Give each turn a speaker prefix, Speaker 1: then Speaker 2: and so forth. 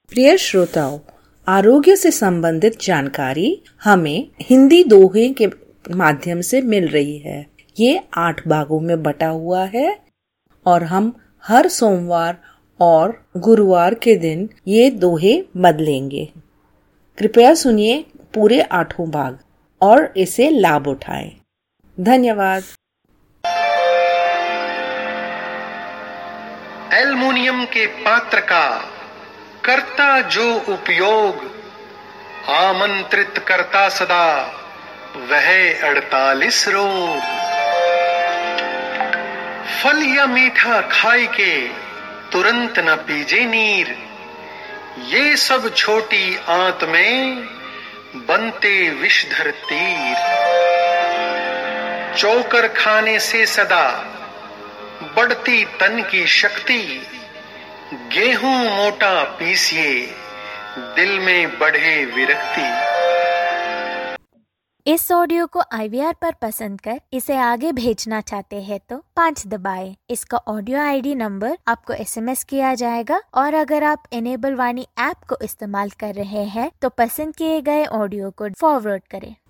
Speaker 1: प्रिय श्रोताओं, आरोग्य से संबंधित जानकारी हमें हिंदी दोहे के माध्यम से मिल रही है। ये 8 भागों में बटा हुआ है और हम हर सोमवार और गुरुवार के दिन ये दोहे बदलेंगे। कृपया सुनिए पूरे 8 भाग और इसे लाभ उठाएं। धन्यवाद।
Speaker 2: एल्युमिनियम के पात्र का करता जो उपयोग, आमंत्रित करता सदा वह 48 रोग। फल या मीठा खाई के तुरंत न पीजे नीर, ये सब छोटी आंत में बनते विषधर तीर। चोकर खाने से सदा बढ़ती तन की शक्ति, गेहूं मोटा पीसिए दिल में बढ़े विरक्ति।
Speaker 3: इस ऑडियो को IVR पर पसंद कर इसे आगे भेजना चाहते हैं तो 5 दबाएं। इसका ऑडियो ID नंबर आपको SMS किया जाएगा और अगर आप इनेबल वाणी ऐप को इस्तेमाल कर रहे हैं तो पसंद किए गए ऑडियो को फॉरवर्ड करें।